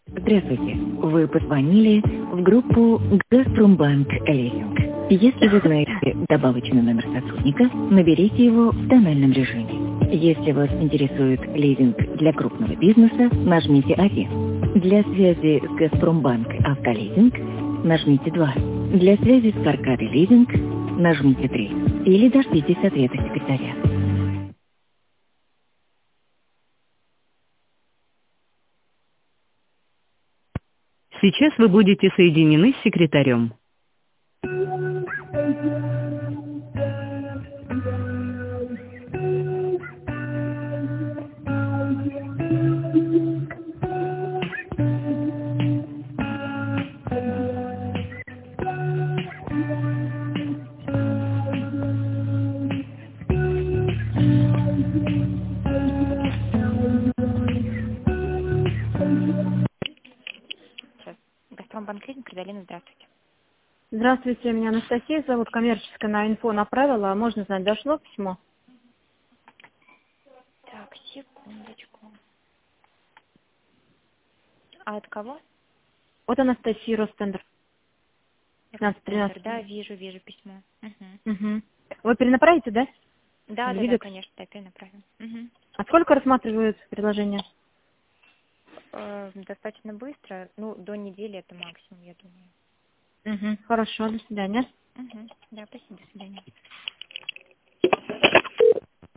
Здравствуйте. Вы позвонили в группу «Газпромбанк Лизинг». Если вы знаете добавочный номер сотрудника, наберите его в тональном режиме. Если вас интересует лизинг для крупного бизнеса, нажмите 1. Для связи с «Газпромбанк Автолизинг» нажмите 2. Для связи с «Каркадой Лизинг» нажмите 3. Или дождитесь ответа секретаря. Сейчас вы будете соединены с секретарем. Сейчас. Газпромбанк Лизинг, Кридалина, здравствуйте. Здравствуйте, меня Анастасия зовут, коммерческая на инфо направила. Можно знать, дошло письмо? Так, секундочку. А от кого? От Анастасии Ростендер. 15-13. Да, вижу письмо. Угу. Вы перенаправите, да? Да, Видят? конечно, да, перенаправим. А сколько рассматривают предложение? Достаточно быстро, до недели это максимум, я думаю. Угу. Хорошо, до свидания. Да, спасибо, до свидания.